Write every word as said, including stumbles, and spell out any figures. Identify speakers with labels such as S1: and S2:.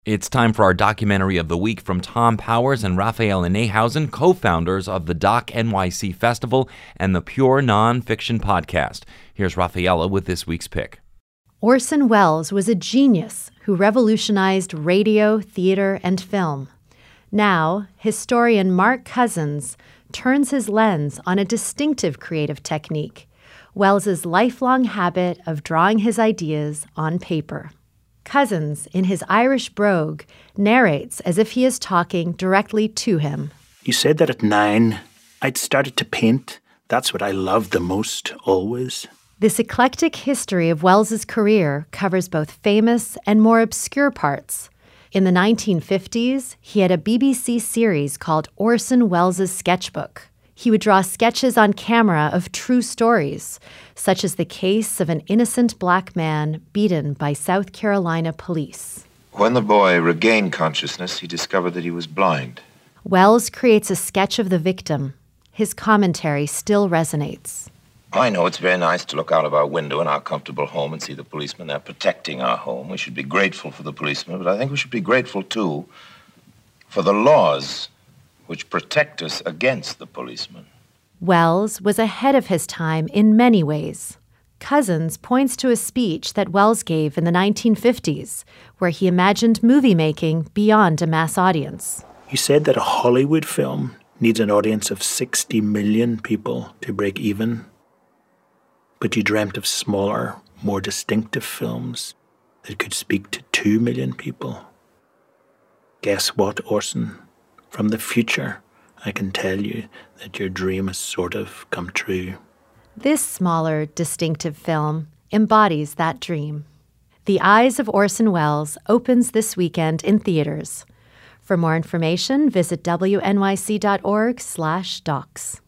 S1: It's time for our documentary of the week from Tom Powers and Raphaela Neihausen, co-founders of the Doc N Y C Festival and the Pure Nonfiction Podcast. Here's Raphaela with this week's pick.
S2: Orson Welles was a genius who revolutionized radio, theater, and film. Now, historian Mark Cousins turns his lens on a distinctive creative technique, Welles's lifelong habit of drawing his ideas on paper. Cousins, in his Irish brogue, narrates as if he is talking directly to him.
S3: You said that at nine, I'd started to paint. That's what I loved the most, always.
S2: This eclectic history of Welles's career covers both famous and more obscure parts. In the nineteen fifties, he had a B B C series called Orson Welles' Sketchbook. He would draw sketches on camera of true stories, such as the case of an innocent black man beaten by South Carolina police.
S4: When the boy regained consciousness, he discovered that he was blind.
S2: Welles creates a sketch of the victim. His commentary still resonates.
S4: I know it's very nice to look out of our window in our comfortable home and see the policemen there protecting our home. We should be grateful for the policemen, but I think we should be grateful, too, for the laws which protect us against the policeman.
S2: Welles was ahead of his time in many ways. Cousins points to a speech that Welles gave in the nineteen fifties, where he imagined movie making beyond a mass audience.
S3: You said that a Hollywood film needs an audience of sixty million people to break even. But you dreamt of smaller, more distinctive films that could speak to two million people. Guess what, Orson? From the future, I can tell you that your dream has sort of come true.
S2: This smaller, distinctive film embodies that dream. The Eyes of Orson Welles opens this weekend in theaters. For more information, visit W N Y C dot org slash docs.